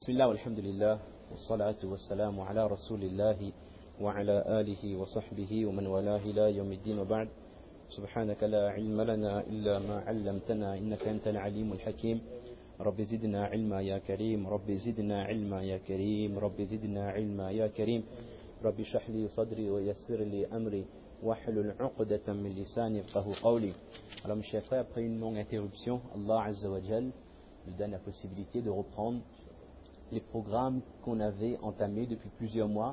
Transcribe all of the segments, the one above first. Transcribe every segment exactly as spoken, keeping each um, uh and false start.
بسم الله والحمد لله والصلاة والسلام على رسول الله وعلى آله وصحبه ومن والاه إلى يوم الدين وبعد سبحانك لا علم لنا إلا ما علمتنا إنك أنت العليم الحكيم رب زدنا علما يا كريم رب زدنا علما يا كريم رب زدنا علما يا كريم رب اشرح لي صدري ويسر لي أمري واحلل عقدة من لساني يفقهوا قولي. Alors mes chers frères, après une longue interruption, Allah Azza wa Jal nous donne la possibilité de reprendre les programmes qu'on avait entamés depuis plusieurs mois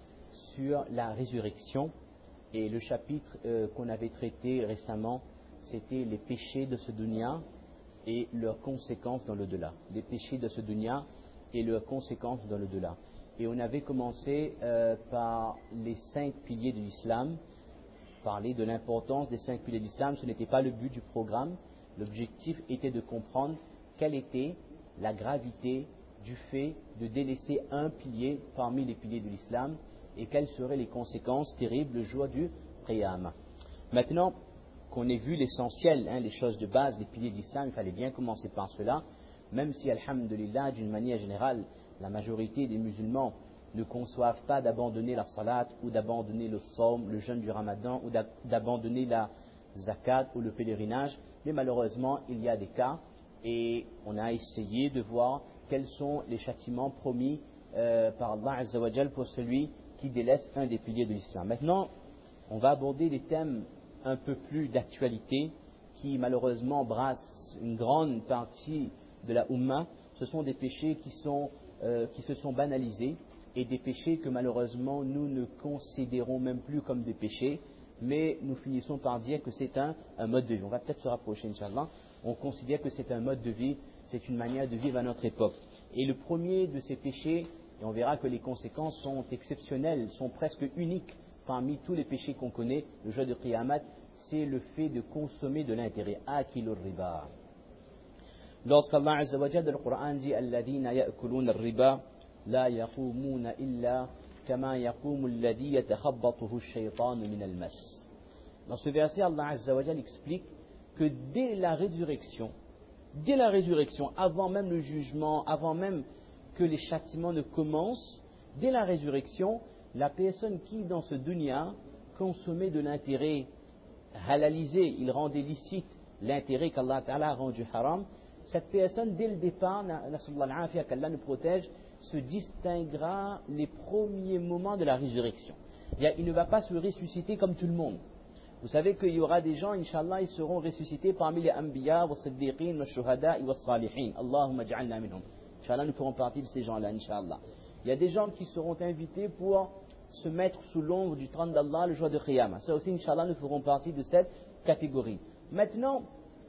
sur la résurrection. Et le chapitre euh, qu'on avait traité récemment, c'était les péchés de ce dunya et leurs conséquences dans l'au-delà. Les péchés de ce dunya et leurs conséquences dans l'au-delà. Et on avait commencé euh, par les cinq piliers de l'islam, parler de l'importance des cinq piliers de l'islam. Ce n'était pas le but du programme. L'objectif était de comprendre quelle était la gravité du fait de délaisser un pilier parmi les piliers de l'islam et quelles seraient les conséquences terribles le jour du Qiyamah. Maintenant qu'on ait vu l'essentiel, hein, les choses de base, les piliers de l'islam, il fallait bien commencer par cela, même si, alhamdulillah, d'une manière générale, la majorité des musulmans ne conçoivent pas d'abandonner la salat ou d'abandonner le saum, le jeûne du ramadan ou d'abandonner la zakat ou le pèlerinage, mais malheureusement, il y a des cas et on a essayé de voir quels sont les châtiments promis euh, par Allah Azza wa Jal pour celui qui délaisse un des piliers de l'islam. Maintenant, on va aborder des thèmes un peu plus d'actualité qui malheureusement brassent une grande partie de la Ummah. Ce sont des péchés qui, sont, euh, qui se sont banalisés et des péchés que malheureusement nous ne considérons même plus comme des péchés, mais nous finissons par dire que c'est un, un mode de vie. On va peut-être se rapprocher, Inch'Allah. On considère que c'est un mode de vie, c'est une manière de vivre à notre époque. Et le premier de ces péchés, et on verra que les conséquences sont exceptionnelles, sont presque uniques parmi tous les péchés qu'on connaît, le jour de Qiyamah, c'est le fait de consommer de l'intérêt. Akilur riba. Lorsqu'Allah Azza wa Jalla dans le Coran dit Alladhina ya'kuluna ar-riba la yaqumuna illa kama yaqumu alladhi yatakhabbathu ash-shaytanu min al-mas. Dans ce verset, Allah Azza wa Jalla explique que dès la résurrection, dès la résurrection, avant même le jugement, avant même que les châtiments ne commencent, dès la résurrection, la personne qui, dans ce dunya, consommait de l'intérêt halalisé, il rendait licite l'intérêt qu'Allah Ta'ala a rendu haram, cette personne, dès le départ, qu'Allah nous protège, se distinguera les premiers moments de la résurrection. Il ne va pas se ressusciter comme tout le monde. Vous savez qu'il y aura des gens, Inch'Allah, ils seront ressuscités parmi les Anbiya, wa Siddiqin, wa Shuhada, wa Salihin. Allahumma ja'alna minhum. Inch'Allah, nous ferons partie de ces gens-là, Inch'Allah. Il y a des gens qui seront invités pour se mettre sous l'ombre du trône d'Allah le jour de Qiyamah. Ça aussi, Inch'Allah, nous ferons partie de cette catégorie. Maintenant,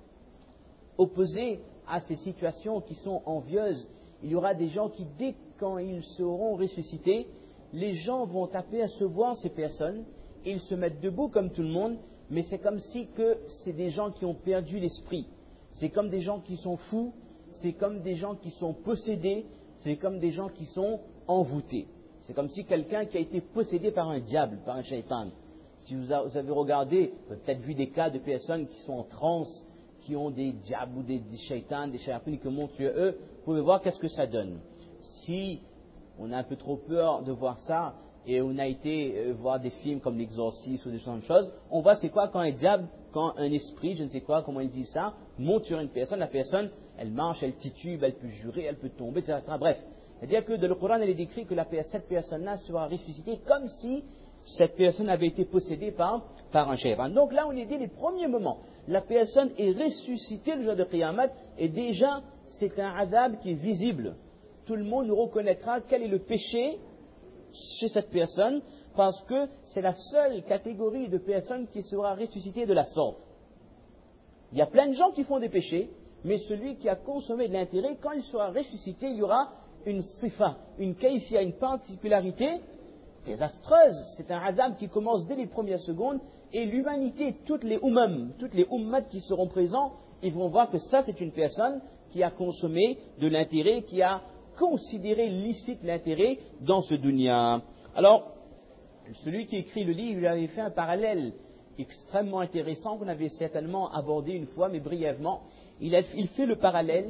opposé à ces situations qui sont envieuses, il y aura des gens qui, dès quand ils seront ressuscités, les gens vont apercevoir ces personnes. Ils se mettent debout comme tout le monde, mais c'est comme si que c'est des gens qui ont perdu l'esprit. C'est comme des gens qui sont fous, c'est comme des gens qui sont possédés, c'est comme des gens qui sont envoûtés. C'est comme si quelqu'un qui a été possédé par un diable, par un shaitan. Si vous avez regardé, vous avez peut-être vu des cas de personnes qui sont en transe, qui ont des diables ou des, des shaitans, des shayatins qui montent sur eux, vous pouvez voir qu'est-ce que ça donne. Si on a un peu trop peur de voir ça, et on a été euh, voir des films comme l'Exorciste ou des choses, on voit c'est quoi quand un diable, quand un esprit, je ne sais quoi, comment il dit ça, monte sur une personne, la personne, elle marche, elle titube, elle peut jurer, elle peut tomber, et cetera. Bref, c'est-à-dire que dans le Coran, elle est décrit que la, cette personne-là sera ressuscitée comme si cette personne avait été possédée par, par un shaytan. Donc là, on est dit les premiers moments. La personne est ressuscitée le jour de Qiyamah, et déjà, c'est un adab qui est visible. Tout le monde nous reconnaîtra quel est le péché chez cette personne, parce que c'est la seule catégorie de personnes qui sera ressuscitée de la sorte. Il y a plein de gens qui font des péchés, mais celui qui a consommé de l'intérêt, quand il sera ressuscité, il y aura une sifa, une kayfia, une particularité désastreuse. C'est un adab qui commence dès les premières secondes, et l'humanité, toutes les ummam, toutes les ummats qui seront présents, ils vont voir que ça c'est une personne qui a consommé de l'intérêt, qui a considérer licite l'intérêt dans ce dunya. Alors, celui qui écrit le livre, il avait fait un parallèle extrêmement intéressant qu'on avait certainement abordé une fois, mais brièvement. Il, a, il fait le parallèle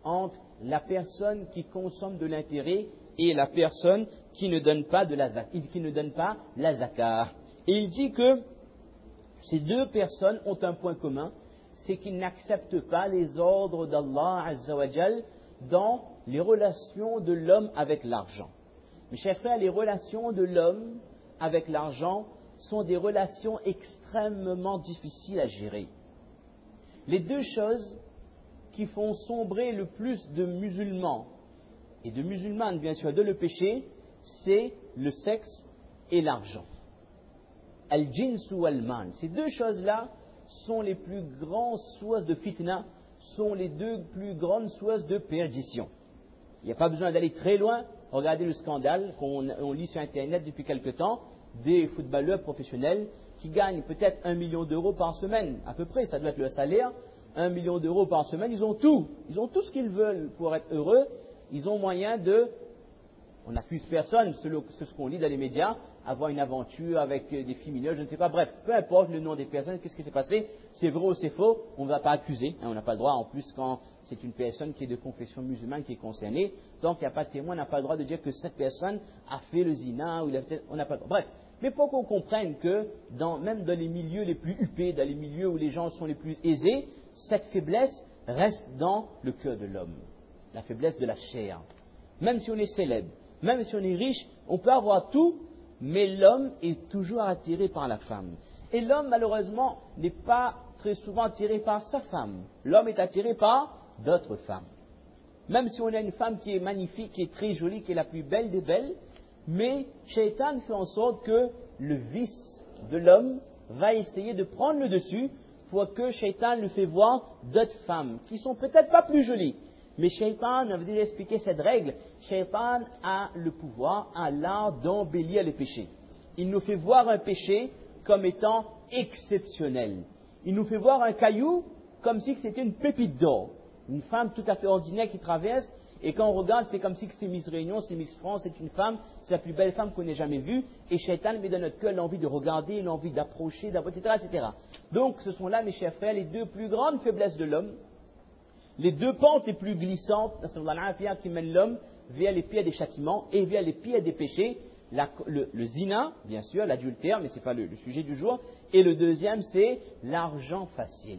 entre la personne qui consomme de l'intérêt et la personne qui ne donne pas de la zakat, qui ne donne pas la zakat. Et il dit que ces deux personnes ont un point commun, c'est qu'ils n'acceptent pas les ordres d'Allah Azza wa Jal dans les relations de l'homme avec l'argent. Mes chers frères, les relations de l'homme avec l'argent sont des relations extrêmement difficiles à gérer. Les deux choses qui font sombrer le plus de musulmans et de musulmanes, bien sûr, de le péché, c'est le sexe et l'argent. Al-jins ou al-mal. Ces deux choses-là sont les plus grandes sources de fitna, sont les deux plus grandes sources de perdition. Il n'y a pas besoin d'aller très loin. Regardez le scandale qu'on on lit sur Internet depuis quelque temps des footballeurs professionnels qui gagnent peut-être un million d'euros par semaine, à peu près, ça doit être le salaire, un million d'euros par semaine, ils ont tout, ils ont tout ce qu'ils veulent pour être heureux, ils ont moyen de, on n'accuse personne, c'est ce qu'on lit dans les médias, avoir une aventure avec des filles mineures, je ne sais pas, bref, peu importe le nom des personnes, qu'est-ce qui s'est passé, c'est vrai ou c'est faux, on ne va pas accuser, hein, on n'a pas le droit, en plus quand c'est une personne qui est de confession musulmane qui est concernée, donc il n'y a pas de témoin, on n'a pas le droit de dire que cette personne a fait le zina, ou il a fait, on n'a pas le droit, bref. Mais pour qu'on comprenne que, dans, même dans les milieux les plus huppés, dans les milieux où les gens sont les plus aisés, cette faiblesse reste dans le cœur de l'homme. La faiblesse de la chair. Même si on est célèbre, même si on est riche, on peut avoir tout, mais l'homme est toujours attiré par la femme. Et l'homme, malheureusement, n'est pas très souvent attiré par sa femme. L'homme est attiré par d'autres femmes. Même si on a une femme qui est magnifique, qui est très jolie, qui est la plus belle des belles, mais Shaitan fait en sorte que le vice de l'homme va essayer de prendre le dessus pour que Shaitan lui fait voir d'autres femmes qui sont peut-être pas plus jolies. Mais Shaitan, on va déjà expliquer cette règle, Shaitan a le pouvoir, a l'art d'embellir les péchés. Il nous fait voir un péché comme étant exceptionnel. Il nous fait voir un caillou comme si c'était une pépite d'or. Une femme tout à fait ordinaire qui traverse, et quand on regarde, c'est comme si c'est Miss Réunion, c'est Miss France, c'est une femme, c'est la plus belle femme qu'on ait jamais vue, et Shaitan met dans notre cœur l'envie de regarder, l'envie d'approcher, et cetera, et cetera. Donc, ce sont là, mes chers frères, les deux plus grandes faiblesses de l'homme, les deux pentes les plus glissantes, qui mènent l'homme vers les pieds des châtiments et vers les pieds des péchés, la, le, le zina, bien sûr, l'adultère, mais ce n'est pas le, le sujet du jour, et le deuxième, c'est l'argent facile.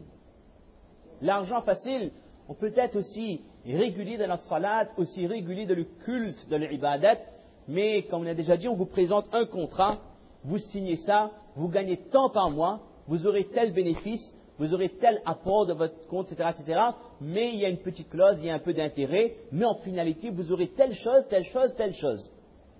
L'argent facile, on peut être aussi régulier dans notre salat, aussi régulier dans le culte, dans l'ibadat, mais comme on a déjà dit, on vous présente un contrat, vous signez ça, vous gagnez tant par mois, vous aurez tel bénéfice, vous aurez tel apport de votre compte, et cetera, et cetera, mais il y a une petite clause, il y a un peu d'intérêt, mais en finalité, vous aurez telle chose, telle chose, telle chose.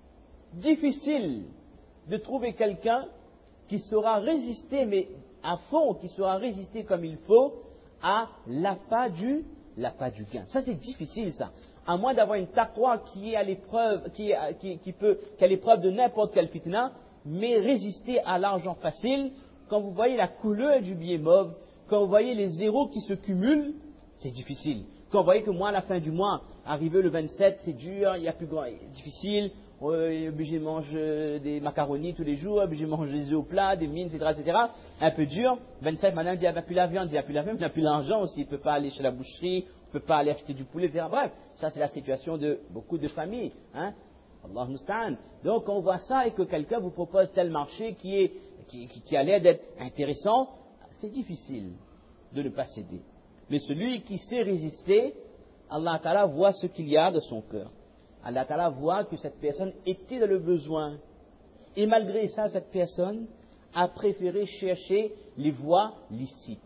Difficile de trouver quelqu'un qui saura résister, mais à fond, qui saura résister comme il faut, à l'appât du, l'appât du gain. Ça, c'est difficile, ça. À moins d'avoir une taqwa qui est à l'épreuve, qui, est, qui, qui peut, qui est à l'épreuve de n'importe quel fitna, mais résister à l'argent facile, quand vous voyez la couleur du billet mauve, quand vous voyez les zéros qui se cumulent, c'est difficile. Quand vous voyez que moi, à la fin du mois, arrivé le vingt-sept, c'est dur, il y a plus grand, difficile, euh, il est obligé de manger des macaronis tous les jours, obligé de manger des œufs au plat, des mines, et cetera, et cetera. Un peu dur. vingt-sept, maintenant, il dit, il n'y a plus la viande, il n'y a plus la viande, il n'y a plus l'argent aussi, il ne peut pas aller chez la boucherie, il ne peut pas aller acheter du poulet, et cetera. Bref, ça c'est la situation de beaucoup de familles. Hein? Allah musta'an. Donc on voit ça et que quelqu'un vous propose tel marché qui, est, qui, qui, qui a l'air d'être intéressant, c'est difficile de ne pas céder. Mais celui qui sait résister, Allah Ta'ala voit ce qu'il y a de son cœur. Allah Ta'ala voit que cette personne était dans le besoin. Et malgré ça, cette personne a préféré chercher les voies licites.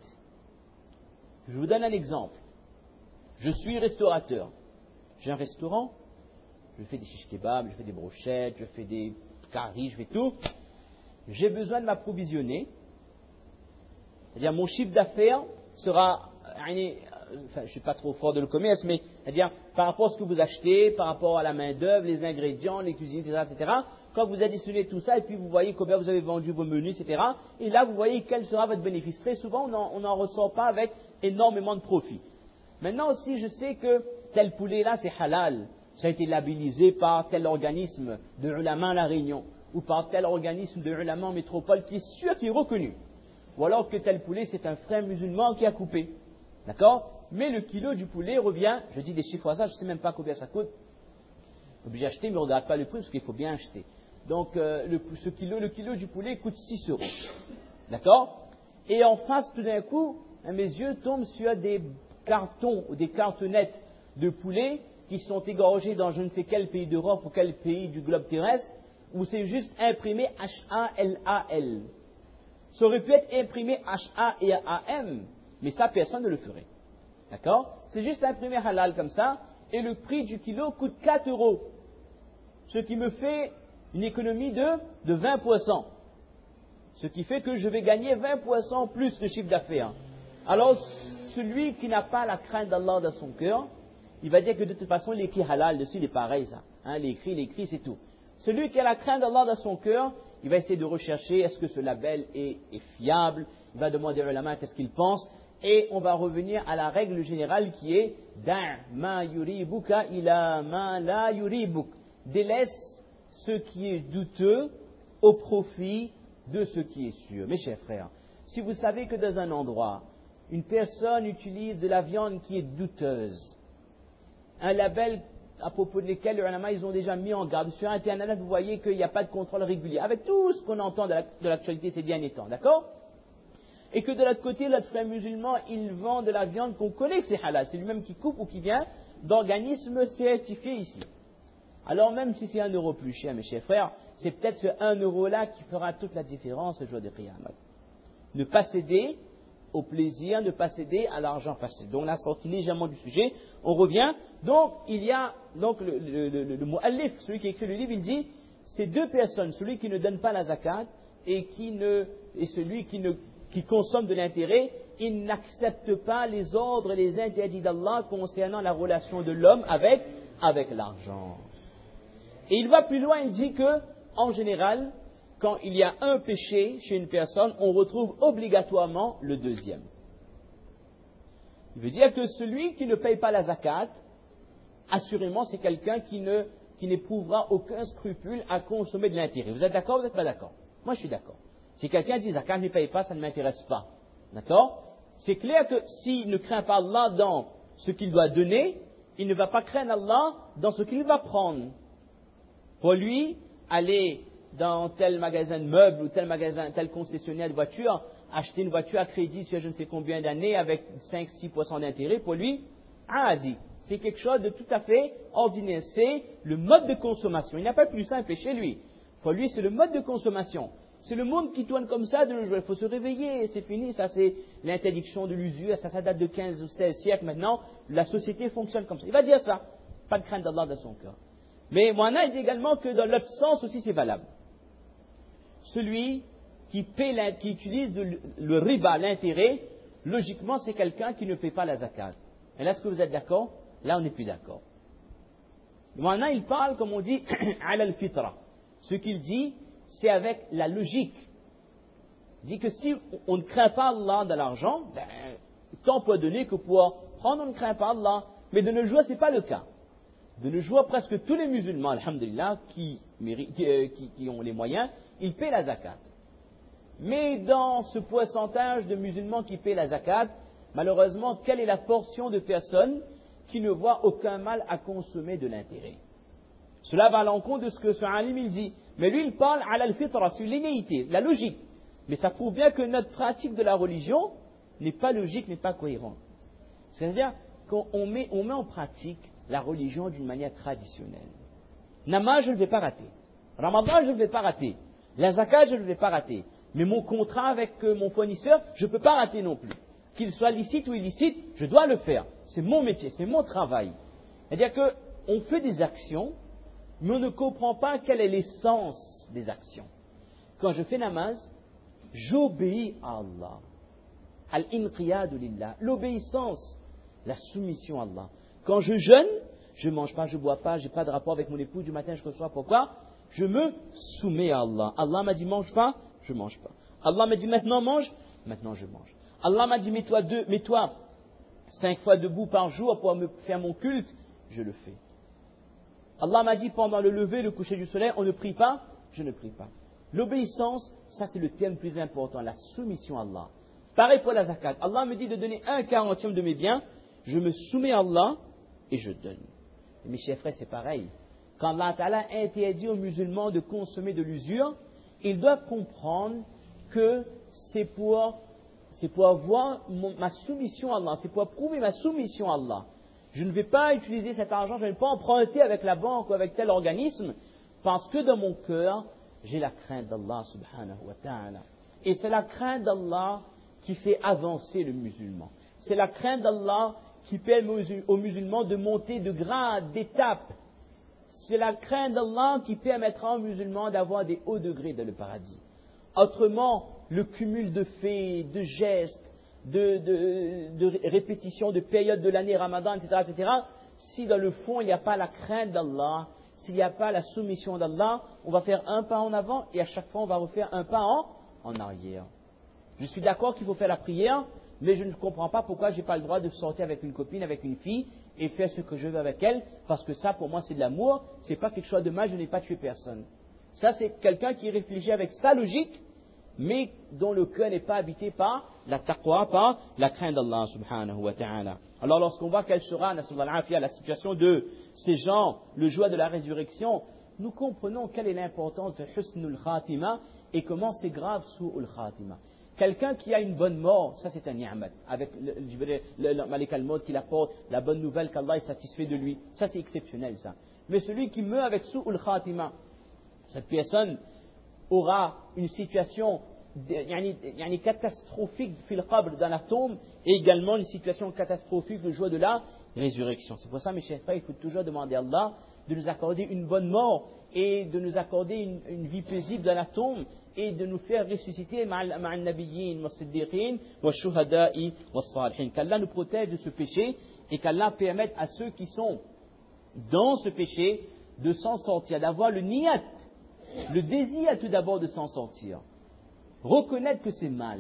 Je vous donne un exemple. Je suis restaurateur. J'ai un restaurant. Je fais des shish kebabs, je fais des brochettes, je fais des caries, je fais tout. J'ai besoin de m'approvisionner. C'est-à-dire mon chiffre d'affaires sera, enfin je ne suis pas trop fort de le commerce, mais c'est-à-dire par rapport à ce que vous achetez, par rapport à la main d'œuvre, les ingrédients, les cuisines, et cetera, et cetera. Quand vous additionnez tout ça et puis vous voyez combien vous avez vendu vos menus, et cetera. Et là vous voyez quel sera votre bénéfice. Très souvent on n'en ressort pas avec énormément de profit. Maintenant aussi je sais que tel poulet là c'est halal. Ça a été labellisé par tel organisme de ulama à La Réunion ou par tel organisme de ulama en métropole qui est sûr, qui est reconnu. Ou alors que tel poulet, c'est un frère musulman qui a coupé. D'accord? mais le kilo du poulet revient, je dis des chiffres à ça, je ne sais même pas combien ça coûte. Obligé d'acheter, mais on ne regarde pas le prix parce qu'il faut bien acheter. Donc euh, le, ce kilo, le kilo du poulet coûte six euros. D'accord? Et en face, tout d'un coup, mes yeux tombent sur des cartons ou des cartonnettes de poulet qui sont égorgés dans je ne sais quel pays d'Europe ou quel pays du globe terrestre, où c'est juste imprimé H A L A L. Ça aurait pu être imprimé H A et A M, mais ça, personne ne le ferait. D'accord? C'est juste imprimé halal comme ça, et le prix du kilo coûte quatre euros. Ce qui me fait une économie de, de vingt pour cent. Ce qui fait que je vais gagner vingt pour cent plus de chiffre d'affaires. Alors, celui qui n'a pas la crainte d'Allah dans son cœur, il va dire que de toute façon, l'écrit halal dessus, il est pareil, ça. Hein, l'écrit, l'écrit, c'est tout. Celui qui a la crainte d'Allah dans son cœur, il va essayer de rechercher est-ce que ce label est, est fiable. Il va demander aux ulama qu'est-ce qu'ils pensent. Et on va revenir à la règle générale qui est Da' ma yuribuka ila ma la yuribuk. Délaisse ce qui est douteux au profit de ce qui est sûr. Mes chers frères, si vous savez que dans un endroit, une personne utilise de la viande qui est douteuse, un label à propos de lesquels les ulama ils ont déjà mis en garde. Sur Internet, vous voyez qu'il n'y a pas de contrôle régulier. Avec tout ce qu'on entend de l'actualité ces derniers temps, d'accord? Et que de l'autre côté, l'autre frère musulman, il vend de la viande qu'on connaît que c'est halal. C'est lui-même qui coupe ou qui vient d'organismes certifiés ici. Alors même si c'est un euro plus cher, mes chers frères, c'est peut-être ce un euro-là qui fera toute la différence le jour de Qiyamah. Ne pas céder au plaisir, ne pas céder à l'argent facile. Donc on a sorti légèrement du sujet, on revient. Donc il y a donc le, le, le, le, le mu'allif, celui qui écrit le livre, il dit ces deux personnes, celui qui ne donne pas la zakat et qui ne et celui qui ne qui consomme de l'intérêt, ils n'acceptent pas les ordres et les interdits d'Allah concernant la relation de l'homme avec avec l'argent. Et il va plus loin, il dit que en général, quand il y a un péché chez une personne, on retrouve obligatoirement le deuxième. Il veut dire que celui qui ne paye pas la zakat, assurément, c'est quelqu'un qui ne, qui n'éprouvera aucun scrupule à consommer de l'intérêt. Vous êtes d'accord ou vous n'êtes pas d'accord? Moi, je suis d'accord. Si quelqu'un dit zakat ne paye pas, ça ne m'intéresse pas. D'accord? C'est clair que s'il ne craint pas Allah dans ce qu'il doit donner, il ne va pas craindre Allah dans ce qu'il va prendre. Pour lui, aller dans tel magasin de meubles ou tel magasin, tel concessionnaire de voitures, acheter une voiture à crédit sur je ne sais combien d'années avec cinq à six pour cent d'intérêt, pour lui, adi. C'est quelque chose de tout à fait ordinaire. C'est le mode de consommation. Il n'y a pas plus simple chez lui. Pour lui, c'est le mode de consommation. C'est le monde qui tourne comme ça de nos jours. Il faut se réveiller. C'est fini. Ça, c'est l'interdiction de l'usure. Ça, ça date de quinze ou seize siècles maintenant. La société fonctionne comme ça. Il va dire ça. Pas de crainte d'Allah dans son cœur. Mais Moana dit également que dans l'autre sens aussi, c'est valable. Celui qui, paie, qui utilise de, le riba, l'intérêt, logiquement, c'est quelqu'un qui ne paie pas la zakat. Et là, est-ce que vous êtes d'accord? Là, on n'est plus d'accord. Maintenant, il parle, comme on dit, ala al-fitra. Ce qu'il dit, c'est avec la logique. Il dit que si on ne craint pas Allah dans l'argent, ben, tant peut donner que pour prendre, on ne craint pas Allah. Mais de nos jours, ce n'est pas le cas. De nos jours, presque tous les musulmans, alhamdulillah, qui, qui, qui, qui ont les moyens, ils paient la zakat. Mais dans ce pourcentage de musulmans qui paient la zakat, malheureusement, quelle est la portion de personnes qui ne voient aucun mal à consommer de l'intérêt? Cela va à l'encontre de ce que ce alim il dit. Mais lui, il parle à l'al-fitra, sur l'innéité, la logique. Mais ça prouve bien que notre pratique de la religion n'est pas logique, n'est pas cohérente. C'est-à-dire qu'on met, on met en pratique la religion d'une manière traditionnelle. Namaz, je ne vais pas rater. Ramadan, je ne vais pas rater. La zakat, je ne vais pas rater. Mais mon contrat avec mon fournisseur, je ne peux pas rater non plus. Qu'il soit licite ou illicite, je dois le faire. C'est mon métier, c'est mon travail. C'est-à-dire qu'on fait des actions, mais on ne comprend pas quelle est l'essence des actions. Quand je fais namaz, j'obéis à Allah. Al-inqiyadu lillah. L'obéissance, la soumission à Allah. Quand je jeûne, je ne mange pas, je ne bois pas, je n'ai pas de rapport avec mon épouse du matin jusqu'au soir. Pourquoi? Je me soumets à Allah. Allah m'a dit mange pas, je ne mange pas. Allah m'a dit maintenant mange, maintenant je mange. Allah m'a dit mets-toi deux, mets-toi cinq fois debout par jour pour me faire mon culte, je le fais. Allah m'a dit pendant le lever, le coucher du soleil, on ne prie pas, je ne prie pas. L'obéissance, ça c'est le terme plus important, la soumission à Allah. Pareil pour la zakat. Allah me dit de donner un quarantième de mes biens, je me soumets à Allah et je donne. Et mes chers frères, c'est pareil. Quand Allah Ta'ala interdit aux musulmans de consommer de l'usure, ils doivent comprendre que c'est pour, c'est pour avoir mon, ma soumission à Allah, c'est pour prouver ma soumission à Allah. Je ne vais pas utiliser cet argent, je ne vais pas emprunter avec la banque ou avec tel organisme, parce que dans mon cœur, j'ai la crainte d'Allah subhanahu wa ta'ala. Et c'est la crainte d'Allah qui fait avancer le musulman. C'est la crainte d'Allah qui permet aux musulmans de monter de grade, d'étape. C'est la crainte d'Allah qui permettra aux musulmans d'avoir des hauts degrés dans le paradis. Autrement, le cumul de faits, de gestes, de, de, de répétitions, de périodes de l'année, Ramadan, et cetera, et cetera, si dans le fond il n'y a pas la crainte d'Allah, s'il n'y a pas la soumission d'Allah, on va faire un pas en avant et à chaque fois on va refaire un pas en, en arrière. Je suis d'accord qu'il faut faire la prière, mais je ne comprends pas pourquoi je n'ai pas le droit de sortir avec une copine, avec une fille et faire ce que je veux avec elle, parce que ça pour moi c'est de l'amour, c'est pas quelque chose de mal, je n'ai pas tué personne. Ça c'est quelqu'un qui réfléchit avec sa logique, mais dont le cœur n'est pas habité par la taqwa, par la crainte d'Allah subhanahu wa ta'ala. Alors lorsqu'on voit quelle sera la situation de ces gens, le jour de la résurrection, nous comprenons quelle est l'importance de husnul khatima et comment c'est grave su'ul khatima. Quelqu'un qui a une bonne mort, ça c'est un ni'mat, avec le, le, le, le Malik al-Maut qui apporte la bonne nouvelle qu'Allah est satisfait de lui. Ça c'est exceptionnel ça. Mais celui qui meurt avec su'ul khatima, cette personne aura une situation yani, yani catastrophique dans la tombe et également une situation catastrophique le jour de la résurrection. C'est pour ça, mes chers frères, il faut toujours demander à Allah de nous accorder une bonne mort et de nous accorder une, une vie paisible dans la tombe et de nous faire ressusciter ma'al nabiyyin wa siddiqin wa shuhada'i wa salihin. Qu'Allah nous protège de ce péché et qu'Allah permette à ceux qui sont dans ce péché de s'en sortir, d'avoir le niyat, le désir tout d'abord de s'en sortir. Reconnaître que c'est mal,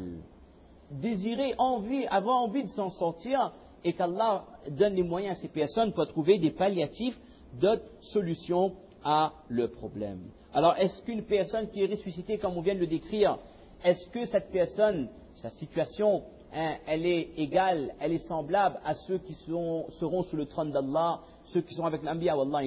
désirer, envie, avoir envie de s'en sortir et qu'Allah donne les moyens à ces personnes pour trouver des palliatifs, d'autres solutions à leurs problèmes. Alors, est-ce qu'une personne qui est ressuscitée, comme on vient de le décrire, est-ce que cette personne, sa situation, hein, elle est égale, elle est semblable à ceux qui sont, seront sous le trône d'Allah, ceux qui sont avec l'Anbiya wallah,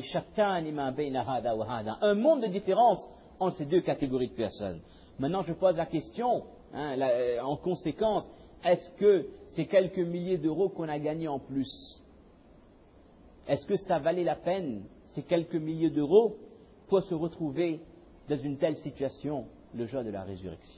un monde de différence entre ces deux catégories de personnes. Maintenant, je pose la question, hein, la, en conséquence, est-ce que ces quelques milliers d'euros qu'on a gagnés en plus, est-ce que ça valait la peine, ces quelques milliers d'euros, pour se retrouver dans une telle situation le jour de la résurrection?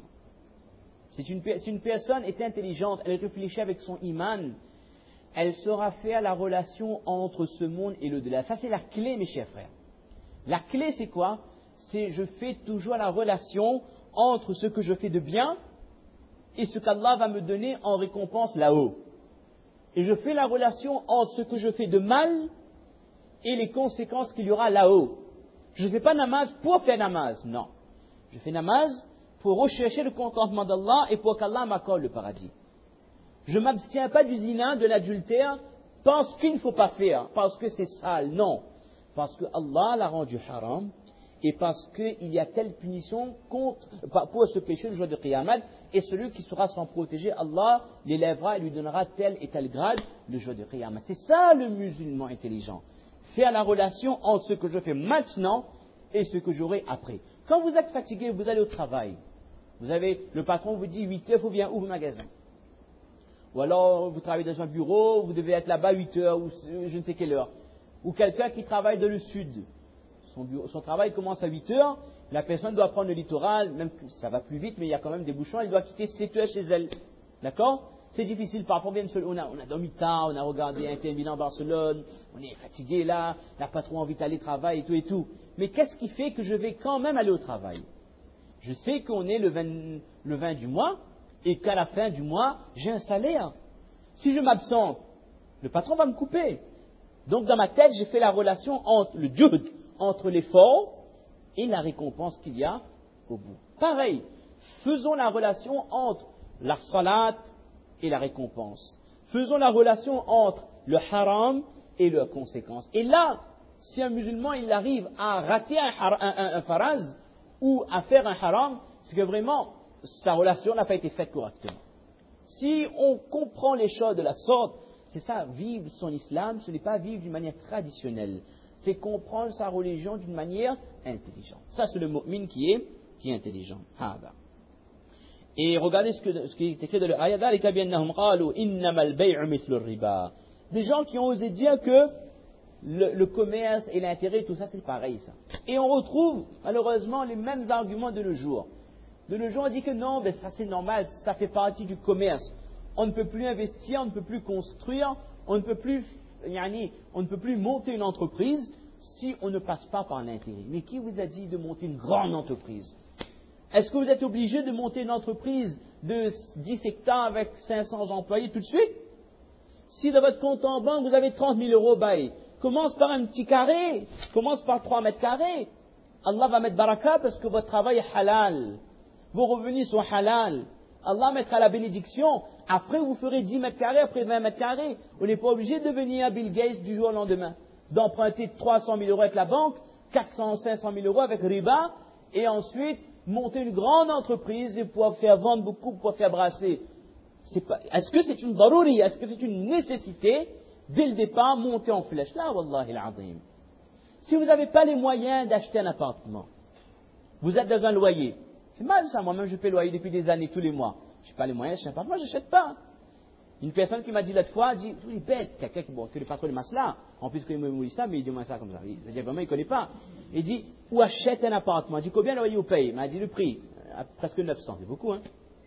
Si une, si une personne est intelligente, elle réfléchit avec son iman, elle saura faire la relation entre ce monde et l'au-delà. Ça, c'est la clé, mes chers frères. La clé, c'est quoi? C'est je fais toujours la relation entre ce que je fais de bien et ce qu'Allah va me donner en récompense là-haut. Et je fais la relation entre ce que je fais de mal et les conséquences qu'il y aura là-haut. Je ne fais pas namaz pour faire namaz, non. Je fais namaz pour rechercher le contentement d'Allah et pour qu'Allah m'accorde le paradis. Je ne m'abstiens pas du zina, de l'adultère, parce qu'il ne faut pas faire, parce que c'est sale, non. Parce que Allah l'a rendu haram et parce qu'il y a telle punition contre, pour ce péché le jour de Qiyamah, et celui qui sera sans protéger, Allah l'élèvera et lui donnera tel et tel grade le jour de Qiyamah. C'est ça le musulman intelligent. Faire la relation entre ce que je fais maintenant et ce que j'aurai après. Quand vous êtes fatigué, vous allez au travail. Vous avez, le patron vous dit huit heures, il faut bien ouvrir le magasin. Ou alors vous travaillez dans un bureau, vous devez être là-bas huit heures ou je ne sais quelle heure. Ou quelqu'un qui travaille dans le sud. Son, bureau, son travail commence à huit heures, la personne doit prendre le littoral, même ça va plus vite, mais il y a quand même des bouchons, elle doit quitter sept heures chez elle. D'accord? C'est difficile, parfois on a, on a dormi tard, on a regardé un terminal en Barcelone, on est fatigué là, on n'a pas trop envie d'aller au travail et tout et tout. Mais qu'est-ce qui fait que je vais quand même aller au travail? Je sais qu'on est le vingt, le vingt du mois et qu'à la fin du mois, j'ai un salaire. Si je m'absente, le patron va me couper. Donc dans ma tête, j'ai fait la relation entre le juhd, entre l'effort et la récompense qu'il y a au bout. Pareil, faisons la relation entre la salat et la récompense. Faisons la relation entre le haram et leurs conséquences. Et là, si un musulman il arrive à rater un, un, un, un faraz ou à faire un haram, c'est que vraiment sa relation n'a pas été faite correctement. Si on comprend les choses de la sorte, c'est ça, vivre son islam, ce n'est pas vivre d'une manière traditionnelle. C'est comprendre sa religion d'une manière intelligente. Ça, c'est le mu'min qui est, qui est intelligent. Hada. Et regardez ce, que, ce qui est écrit dans le ayat. Des gens qui ont osé dire que le, le commerce et l'intérêt, tout ça, c'est pareil, ça. Et on retrouve, malheureusement, les mêmes arguments de nos jours. De nos jours, on dit que non, ben ça c'est normal, ça fait partie du commerce. On ne peut plus investir, on ne peut plus construire, on ne peut plus, yani, on ne peut plus monter une entreprise si on ne passe pas par l'intérêt. Mais qui vous a dit de monter une grande entreprise? Est-ce que vous êtes obligé de monter une entreprise de dix hectares avec cinq cents employés tout de suite? Si dans votre compte en banque, vous avez trente mille euros, bail, commence par un petit carré, commence par trois mètres carrés. Allah va mettre baraka parce que votre travail est halal. Vos revenus sont halal. Allah mettra la bénédiction. Après, vous ferez dix mètres carrés, après vingt mètres carrés. On n'est pas obligé de devenir Bill Gates du jour au lendemain. D'emprunter trois cent mille euros avec la banque, quatre cents, cinq cent mille euros avec riba, et ensuite monter une grande entreprise et pouvoir faire vendre beaucoup, pouvoir faire brasser. C'est pas, est-ce que c'est une darouri, est-ce que c'est une nécessité, dès le départ, monter en flèche? Là, wallahi al-azim. Si vous n'avez pas les moyens d'acheter un appartement, vous êtes dans un loyer. C'est mal ça, moi-même je paie le loyer depuis des années, tous les mois. Je n'ai pas les moyens d'acheter un appartement, je n'achète pas. Une personne qui m'a dit l'autre fois, dit, oui, bête, quelqu'un qui, bon, que le patron de Masla, en plus qu'il me dit ça, mais il dit moi ça comme ça. Il dit, vraiment, il ne connaît pas. Il dit, ou achète un appartement. Il dit, combien le loyer vous paye? Il m'a dit le prix, à presque neuf cents, c'est beaucoup, hein.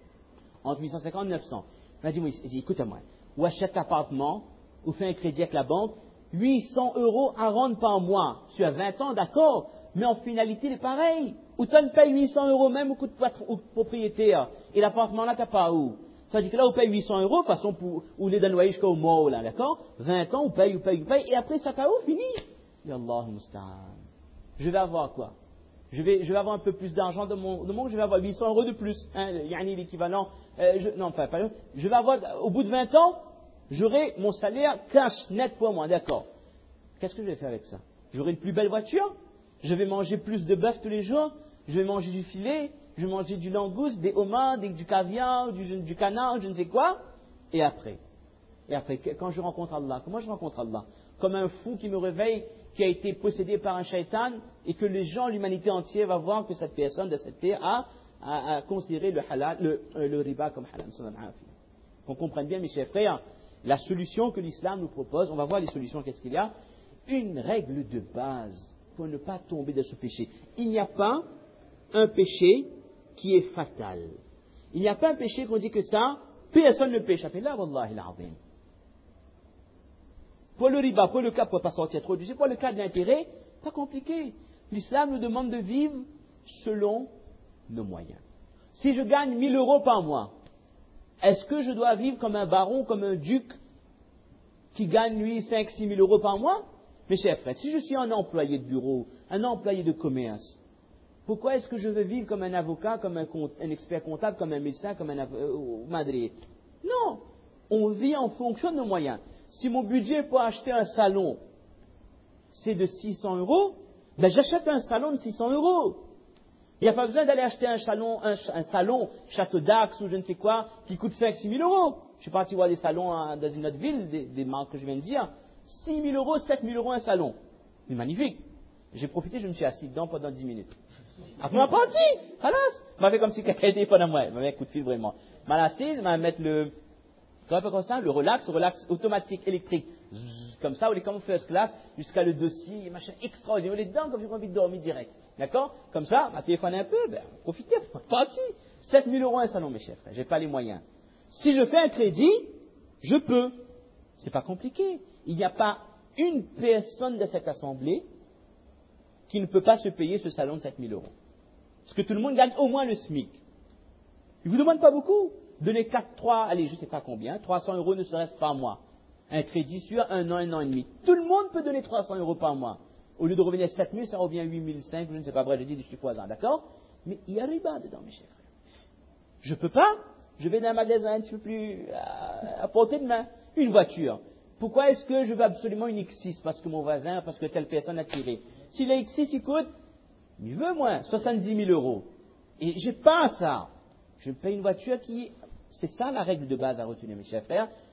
Entre huit cent cinquante et neuf cents. Il m'a dit, oui, il dit, écoute-moi, ou achète un appartement, ou fais un crédit avec la banque, huit cents euros à rendre par mois. Sur vingt ans, d'accord, mais en finalité, c'est pareil. Ou tu ne payes huit cents euros même au coût de propriétaire, et l'appartement là, tu n'as pas où? Ça dit que là, on paye huit cents euros, de toute façon, pour, ou les d'un loyer jusqu'au mois, là, d'accord? vingt ans, on paye, on paye, on paye, et après, ça t'a où, fini? Ya Allah, musta'an. Je vais avoir quoi? Je vais, je vais avoir un peu plus d'argent de mon, de mon, je vais avoir huit cents euros de plus, hein, yani l'équivalent, euh, je, non, enfin, pas, je vais avoir, au bout de vingt ans, j'aurai mon salaire cash, net pour moi, d'accord? Qu'est-ce que je vais faire avec ça? J'aurai une plus belle voiture? Je vais manger plus de bœuf tous les jours? Je vais manger du filet? Je vais manger du langouste, des homards, des, du caviar, du, du canard, je ne sais quoi. Et après Et après, quand je rencontre Allah, comment je rencontre Allah? Comme un fou qui me réveille, qui a été possédé par un shaitan, et que les gens, l'humanité entière, va voir que cette personne de cette terre a, a, a considéré le, halal, le, le riba comme halal. Qu'on comprenne bien, mes chers frères, la solution que l'islam nous propose, on va voir les solutions, qu'est-ce qu'il y a? Une règle de base pour ne pas tomber dans ce péché. Il n'y a pas un péché qui est fatal. Il n'y a pas un péché qu'on dit que ça, personne ne péche. Là, wallahi l'azim. Pour le riba, pour le cas, pour ne pas sortir trop du pour le cas de l'intérêt, pas compliqué. L'islam nous demande de vivre selon nos moyens. Si je gagne mille euros par mois, est-ce que je dois vivre comme un baron, comme un duc, qui gagne, lui, cinq, six mille euros par mois? Mes chers frères, si je suis un employé de bureau, un employé de commerce, pourquoi est-ce que je veux vivre comme un avocat, comme un, un expert comptable, comme un médecin, comme un euh, madrier? Non, on vit en fonction de nos moyens. Si mon budget pour acheter un salon, c'est de six cents euros, ben j'achète un salon de six cents euros. Il n'y a pas besoin d'aller acheter un salon, un, un salon Château d'Axe ou je ne sais quoi, qui coûte cinq six mille euros. Je suis parti voir des salons hein, dans une autre ville, des, des marques que je viens de dire. six mille euros, sept mille euros un salon. C'est magnifique. J'ai profité, je me suis assis dedans pendant dix minutes. Après, on m'a parti. Halas. M'a fait comme si quelqu'un était pendant moi. M'a mis un coup de fil vraiment. M'a assise, m'a mettre le, comment on fait comme ça, le relax, relax automatique, électrique. Zzz, comme ça, ou les comme first class, jusqu'à le dossier, machin extraordinaire. Les dents, comme j'ai envie de dormir direct. D'accord? Comme ça, m'a téléphoné un peu, ben, profitez, parti. sept mille euros un salon, mes chers frères. J'ai pas les moyens. Si je fais un crédit, je peux. C'est pas compliqué. Il n'y a pas une personne de cette assemblée qui ne peut pas se payer ce salon de sept mille euros. Parce que tout le monde gagne au moins le SMIC. Il ne vous demande pas beaucoup. Donnez quatre, trois, allez, je ne sais pas combien, trois cents euros ne serait-ce par mois. Un crédit sur un an, un an et demi. Tout le monde peut donner trois cents euros par mois. Au lieu de revenir à sept mille, ça revient à huit mille cinq, je ne sais pas, bref, je dis des chiffres voisins, d'accord? Mais il y a riba dedans, mes chers frères. Je ne peux pas. Je vais dans un magasin un petit peu plus à, à portée de main. Une voiture. Pourquoi est-ce que je veux absolument une X six? Parce que mon voisin, parce que telle personne a tiré. Si la X six, il coûte, il veut moins, soixante-dix mille euros. Et j'ai pas ça. Je paye une voiture qui, c'est ça la règle de base à retenir, mes chers frères.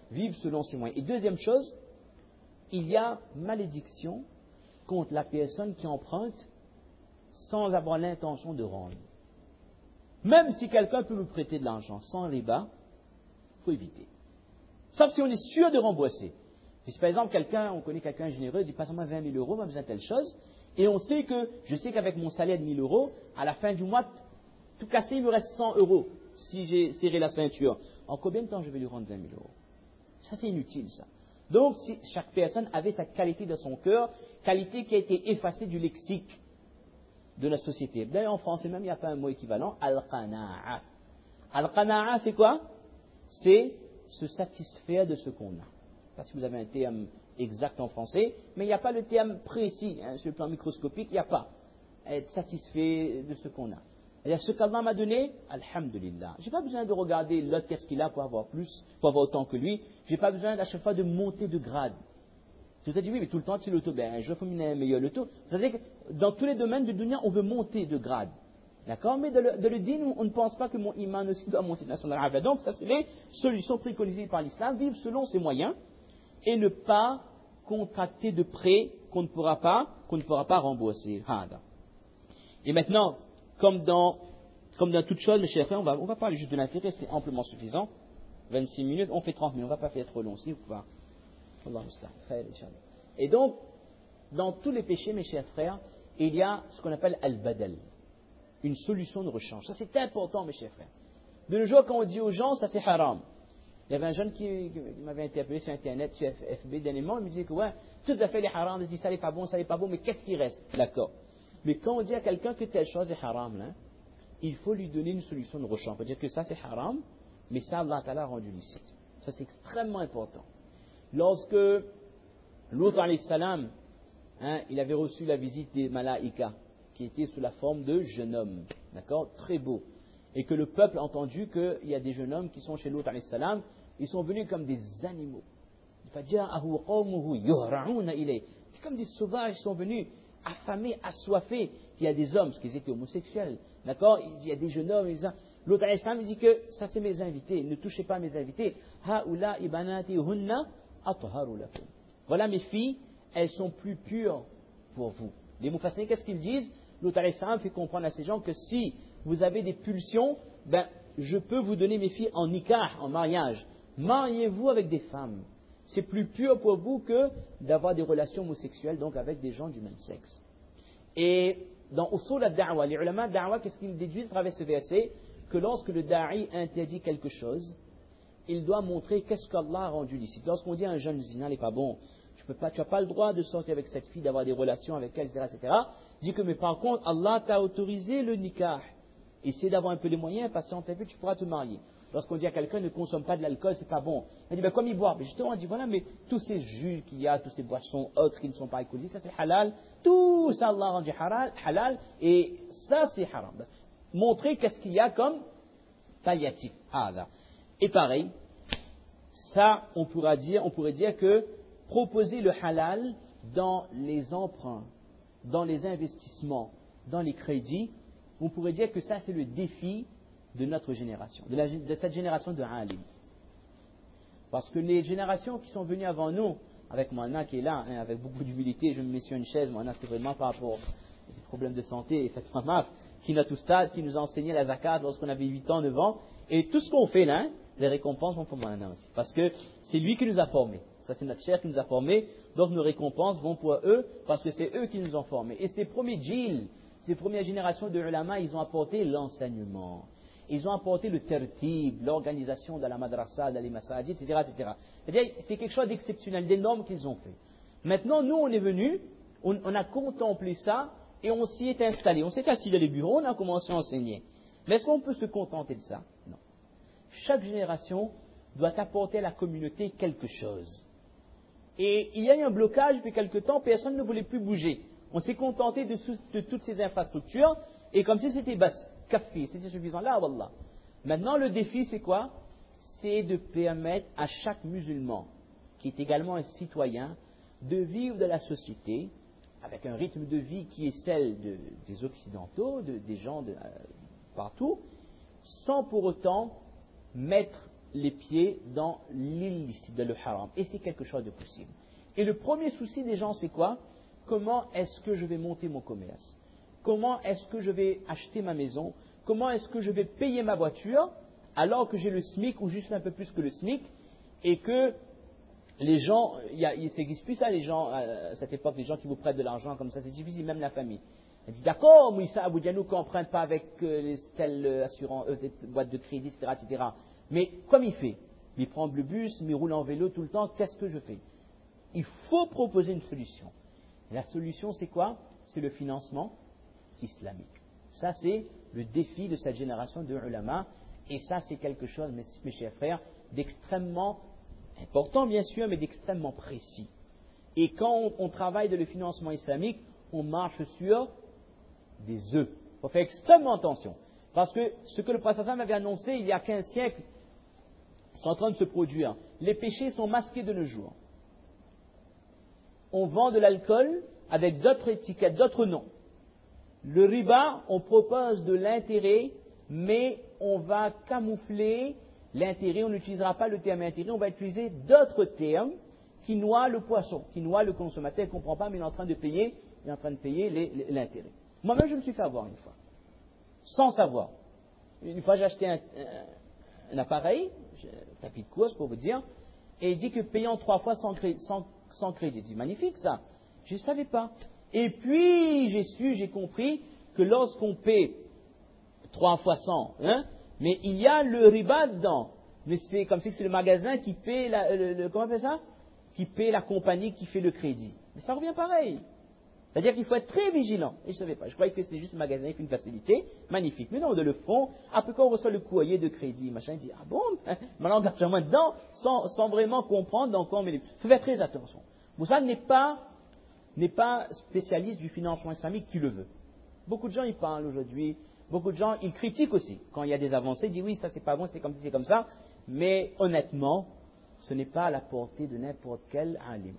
vivre selon ses moyens. Et deuxième chose, il y a malédiction contre la personne qui emprunte sans avoir l'intention de rendre. Même si quelqu'un peut me prêter de l'argent sans riba, il faut éviter. Sauf si on est sûr de rembourser. Et si par exemple quelqu'un, on connaît quelqu'un généreux, dit passe-moi vingt mille euros, m'a besoin de telle chose, et on sait que, je sais qu'avec mon salaire de mille euros, à la fin du mois, tout cassé, il me reste cent euros si j'ai serré la ceinture. En combien de temps je vais lui rendre vingt mille euros? Ça c'est inutile ça. Donc si chaque personne avait sa qualité dans son cœur, qualité qui a été effacée du lexique de la société. D'ailleurs en français même, il n'y a pas un mot équivalent, al-qana'a. Al-qana'a c'est quoi? C'est se satisfaire de ce qu'on a. Je ne sais pas si vous avez un terme exact en français, mais il n'y a pas le terme précis, hein, sur le plan microscopique, il n'y a pas. Être satisfait de ce qu'on a. C'est-à-dire, ce qu'Allah m'a donné, alhamdulillah. Je n'ai pas besoin de regarder l'autre, qu'est-ce qu'il a pour avoir plus, pour avoir autant que lui. Je n'ai pas besoin à chaque fois de monter de grade. Tu te dis, oui, mais tout le temps, tu l'auto, ben, je veux un meilleur loto. C'est-à-dire que dans tous les domaines de dunya, on veut monter de grade. D'accord? Mais de le, de le dire, on ne pense pas que mon iman aussi doit monter de la sunna. Donc, ça, c'est les solutions préconisées par l'islam. Vivre selon ses moyens et ne pas contracter de prêts qu'on ne pourra pas, qu'on ne pourra pas rembourser. Et maintenant, comme dans, comme dans toute chose, mes chers frères, on va, on va parler juste de l'intérêt, c'est amplement suffisant. vingt-six minutes, on fait trente minutes, on ne va pas faire trop long, si vous pouvez. Et donc, dans tous les péchés, mes chers frères, il y a ce qu'on appelle al-badal, une solution de rechange. Ça, c'est important, mes chers frères. De nos jours, quand on dit aux gens, ça c'est haram. Il y avait un jeune qui, qui m'avait interpellé sur Internet, sur F B dernièrement, il me disait que, ouais, tout à fait les haram, il dit ça n'est pas bon, ça n'est pas bon, mais qu'est-ce qui reste? D'accord. Mais quand on dit à quelqu'un que telle chose est haram, là, il faut lui donner une solution de rechange. On peut dire que ça c'est haram, mais ça Allah Ta'ala a rendu licite. Ça c'est extrêmement important. Lorsque Lut alayhi salam, hein, il avait reçu la visite des malaïkas, qui étaient sous la forme de jeunes hommes, d'accord, très beaux, et que le peuple a entendu qu'il y a des jeunes hommes qui sont chez Lut alayhi salam, ils sont venus comme des animaux. C'est comme des sauvages, ils sont venus affamés, assoiffés. Il y a des hommes, parce qu'ils étaient homosexuels, d'accord, il y a des jeunes hommes, ils disent, Lut alayhi salam dit que ça c'est mes invités, ne touchez pas mes invités. Haoula ibanati hunna atharu lakum. Voilà mes filles, elles sont plus pures pour vous. Les Mufassirin, qu'est-ce qu'ils disent? Lut alayhi salam fait comprendre à ces gens que si vous avez des pulsions, ben, je peux vous donner mes filles en nikah, en mariage. Mariez-vous avec des femmes. C'est plus pur pour vous que d'avoir des relations homosexuelles, donc avec des gens du même sexe. Et dans Usul al-Da'wa, les ulama al-Da'wa, qu'est-ce qu'ils déduisent à travers ce verset? Que lorsque le da'i interdit quelque chose, il doit montrer qu'est-ce qu'Allah a rendu licite. Lorsqu'on dit à un jeune zina n'est pas bon, tu peux pas, tu n'as pas le droit de sortir avec cette fille, d'avoir des relations avec elle, et cetera, et cetera. Dit que, mais par contre, Allah t'a autorisé le nikah. Essaie d'avoir un peu les moyens, patiente un peu, tu pourras te marier. Lorsqu'on dit à quelqu'un ne consomme pas de l'alcool, c'est pas bon. Il dit, ben comme il boit. Mais justement, on dit, voilà, mais tous ces jus qu'il y a, tous ces boissons autres qui ne sont pas alcoolisées, ça c'est halal. Tout ça, Allah a rendu halal, halal, et ça c'est haram. Montrer qu'est-ce qu'il y a comme palliatif. Ah, là. Et pareil, ça, on pourra dire, on pourrait dire que proposer le halal dans les emprunts, dans les investissements, dans les crédits, on pourrait dire que ça c'est le défi de notre génération, de, la, de cette génération de alim. Parce que les générations qui sont venues avant nous, avec Moana qui est là, hein, avec beaucoup d'humilité, je me mets sur une chaise, Moana c'est vraiment par rapport aux problèmes de santé, et faites maf, qui n'a tout stade, qui nous a enseigné la zakat lorsqu'on avait huit ans, neuf ans, et tout ce qu'on fait là, les récompenses vont pour Moana aussi. Parce que c'est lui qui nous a formés. Ça c'est notre cher qui nous a formés, donc nos récompenses vont pour eux, parce que c'est eux qui nous ont formés. Et ces premiers djils, ces premières générations de ulama, ils ont apporté l'enseignement. Ils ont apporté le tertib, l'organisation de la madrasa, de les masajid, et cetera, et cetera. C'est-à-dire, c'est quelque chose d'exceptionnel, d'énorme qu'ils ont fait. Maintenant, nous, on est venus, on, on a contemplé ça, et on s'y est installé. On s'est assis dans les bureaux, on a commencé à enseigner. Mais est-ce qu'on peut se contenter de ça? Non. Chaque génération doit apporter à la communauté quelque chose. Et il y a eu un blocage depuis quelque temps, personne ne voulait plus bouger. On s'est contenté de, de toutes ces infrastructures, et comme si c'était basse. Kaffi, c'était suffisant. Là, wallah. Maintenant, le défi, c'est quoi? C'est de permettre à chaque musulman, qui est également un citoyen, de vivre de la société avec un rythme de vie qui est celle de, des Occidentaux, de, des gens de, euh, partout, sans pour autant mettre les pieds dans l'illicite, dans le haram. Et c'est quelque chose de possible. Et le premier souci des gens, c'est quoi? Comment est-ce que je vais monter mon commerce? Comment est-ce que je vais acheter ma maison? Comment est-ce que je vais payer ma voiture alors que j'ai le SMIC ou juste un peu plus que le SMIC et que les gens, il y a, il n'existe plus ça, les gens, à cette époque, les gens qui vous prêtent de l'argent comme ça, c'est difficile, même la famille. Elle dit, d'accord, Mouissa Aboudianou, qu'on n'emprunte pas avec euh, les telles assurances, euh, boîtes de crédit, et cetera, et cetera. Mais comme il fait, il prend le bus, il roule en vélo tout le temps, qu'est-ce que je fais? Il faut proposer une solution. Et la solution, c'est quoi? C'est le financement islamique. Ça, c'est le défi de cette génération de ulama. Et ça, c'est quelque chose, mes, mes chers frères, d'extrêmement important, bien sûr, mais d'extrêmement précis. Et quand on, on travaille de le financement islamique, on marche sur des œufs. Il faut faire extrêmement attention. Parce que ce que le prophète avait annoncé il y a quinze siècles, c'est en train de se produire. Les péchés sont masqués de nos jours. On vend de l'alcool avec d'autres étiquettes, d'autres noms. Le riba, on propose de l'intérêt, mais on va camoufler l'intérêt. On n'utilisera pas le terme intérêt, on va utiliser d'autres termes qui noient le poisson, qui noient le consommateur. Il ne comprend pas, mais il est en train de payer, il est en train de payer les, les, l'intérêt. Moi-même, je me suis fait avoir une fois, sans savoir. Une fois, j'ai acheté un, un, un appareil, un tapis de course pour vous dire, et il dit que payant trois fois sans, cré, sans, sans crédit. Je dis, magnifique ça. Je ne savais pas. Et puis, j'ai su, j'ai compris que lorsqu'on paie trois fois cent, hein, mais il y a le riba dedans. Mais c'est comme si c'est le magasin qui paie, la, le, le, comment on appelle ça? Qui paie la compagnie qui fait le crédit. Mais ça revient pareil. C'est-à-dire qu'il faut être très vigilant. Et je ne savais pas. Je croyais que c'était juste le magasin qui fait une facilité. Magnifique. Mais non, de le fond, après quand on reçoit le courrier de crédit, machin, il dit, ah bon, maintenant engagement dedans, sans, sans vraiment comprendre dans quoi on met les... Il faut faire très attention. Moussa n'est pas, n'est pas spécialiste du financement islamique qui le veut. Beaucoup de gens y parlent aujourd'hui. Beaucoup de gens, ils critiquent aussi. Quand il y a des avancées, ils disent, oui, ça c'est pas bon, c'est comme ci, c'est comme ça. Mais honnêtement, ce n'est pas à la portée de n'importe quel alim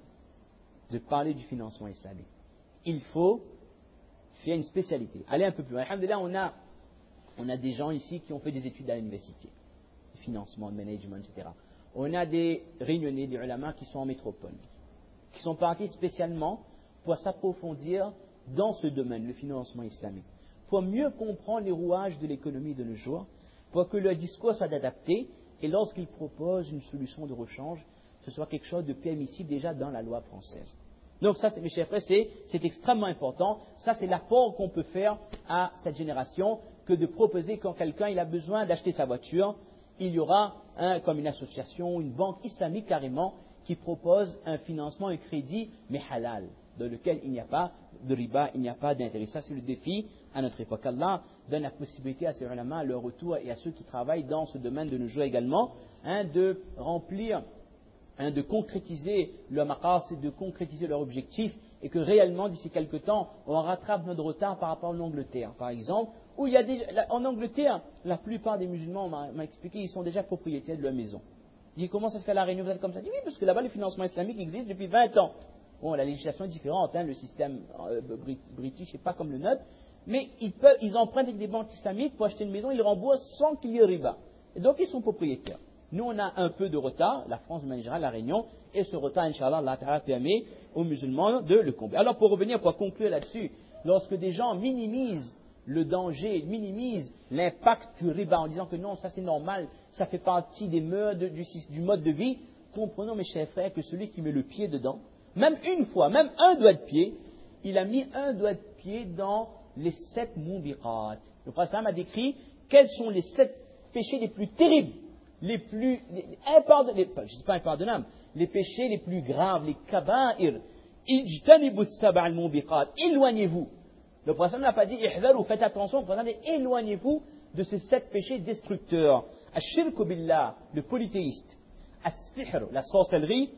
de parler du financement islamique. Il faut faire une spécialité. Allez un peu plus loin. Alhamdulillah, on a, on a des gens ici qui ont fait des études à l'université. De financement, de management, et cetera. On a des réunionnais, des ulama qui sont en métropole. Qui sont partis spécialement pour s'approfondir dans ce domaine, le financement islamique. Pour mieux comprendre les rouages de l'économie de nos jours, pour que leur discours soit adapté, et lorsqu'ils proposent une solution de rechange, ce soit quelque chose de permissible déjà dans la loi française. Donc ça, mes chers frères, c'est, c'est extrêmement important. Ça, c'est l'apport qu'on peut faire à cette génération, que de proposer quand quelqu'un il a besoin d'acheter sa voiture, il y aura un, comme une association, une banque islamique carrément, qui propose un financement, un crédit, mais halal, dans lequel il n'y a pas de riba, il n'y a pas d'intérêt. Ça, c'est le défi à notre époque. Allah donne la possibilité à ces ulama, à leur retour, et à ceux qui travaillent dans ce domaine de nos jours également, hein, de remplir, hein, de concrétiser leur maqasid, de concrétiser leur objectif, et que réellement, d'ici quelque temps, on rattrape notre retard par rapport à l'Angleterre, par exemple, où il y a des, en Angleterre, la plupart des musulmans, on m'a expliqué, ils sont déjà propriétaires de leur maison. Il dit, comment ça se fait à la Réunion, vous êtes comme ça? Il dit, oui, parce que là-bas, le financement islamique existe depuis vingt ans. Bon, la législation est différente, hein, le système euh, british n'est pas comme le nôtre, mais ils, peuvent, ils empruntent avec des banques islamiques pour acheter une maison, ils remboursent sans qu'il y ait riba. Et donc, ils sont propriétaires. Nous, on a un peu de retard, la France, de manière générale, la Réunion, et ce retard, Inch'Allah, Allah Ta'ala permet aux musulmans de le combler. Alors, pour revenir, pour conclure là-dessus, lorsque des gens minimisent le danger, minimisent l'impact du riba en disant que non, ça c'est normal, ça fait partie des mœurs, de, du, du mode de vie, comprenons, mes chers frères, que celui qui met le pied dedans, même une fois, même un doigt de pied, il a mis un doigt de pied dans les sept moubiqat. Le prophète a décrit quels sont les sept péchés les plus terribles, les plus les, impardonnables, je ne dis pas impardonnables, les péchés les plus graves, les kaba'ir. Ijtanibu sab'a al-moubiqat. Éloignez-vous. Le prophète n'a pas dit ihdaru, faites attention, le prophète a dit éloignez-vous de ces sept péchés destructeurs. Ash-shirku billah, le polythéiste. As-sihr, la sorcellerie.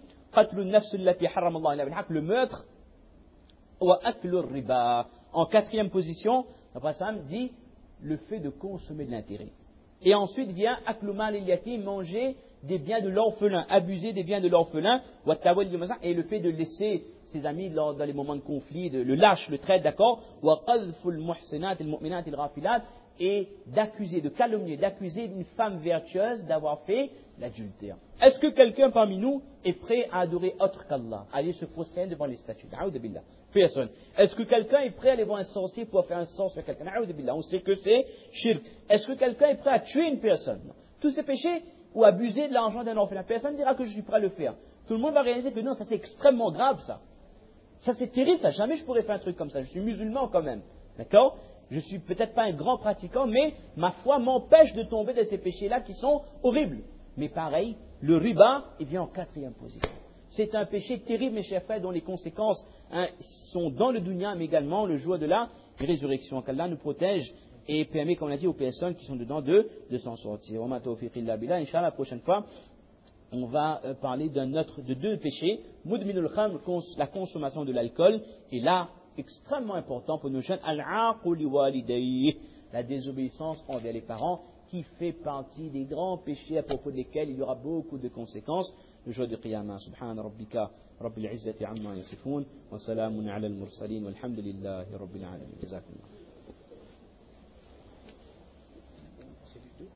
Le meurtre, en quatrième position, le prophète dit le fait de consommer de l'intérêt. Et ensuite vient manger des biens de l'orphelin, abuser des biens de l'orphelin, et le fait de laisser ses amis dans les moments de conflit, de, le lâche, le traite, d'accord, et d'accuser, de calomnier, d'accuser une femme vertueuse d'avoir fait l'adultère. Est-ce que quelqu'un parmi nous est prêt à adorer autre qu'Allah, à aller se prosterner devant les statues? Personne. Est-ce que quelqu'un est prêt à aller voir un sorcier pour faire un sort sur quelqu'un? On sait que c'est shirk. Est-ce que quelqu'un est prêt à tuer une personne? Non. Tous ces péchés, ou abuser de l'argent d'un orphelin, personne ne dira que je suis prêt à le faire. Tout le monde va réaliser que non, ça c'est extrêmement grave ça. Ça c'est terrible ça, jamais je pourrais faire un truc comme ça. Je suis musulman quand même, d'accord? Je suis peut-être pas un grand pratiquant, mais ma foi m'empêche de tomber dans ces péchés-là qui sont horribles. Mais pareil, le riba, il vient en quatrième position. C'est un péché terrible, mes chers frères, dont les conséquences hein, sont dans le dunya, mais également le jour de la résurrection. Qu'Allah nous protège et permet, comme on a dit, aux personnes qui sont dedans de, de s'en sortir. Inch'Allah, la prochaine fois, on va euh, parler d'un autre, de deux péchés. Mudminul khamr, la consommation de l'alcool, et là, extrêmement important pour nos jeunes, al-aqu li walidayh, la désobéissance envers les parents, qui fait partie des grands péchés à propos desquels il y aura beaucoup de conséquences le jour du Qiyamah. Subhana rabbika rabbil izzati amma yasifun wa salamun ala al-mursalin walhamdulillahi rabbil alamin. Jazakumullah.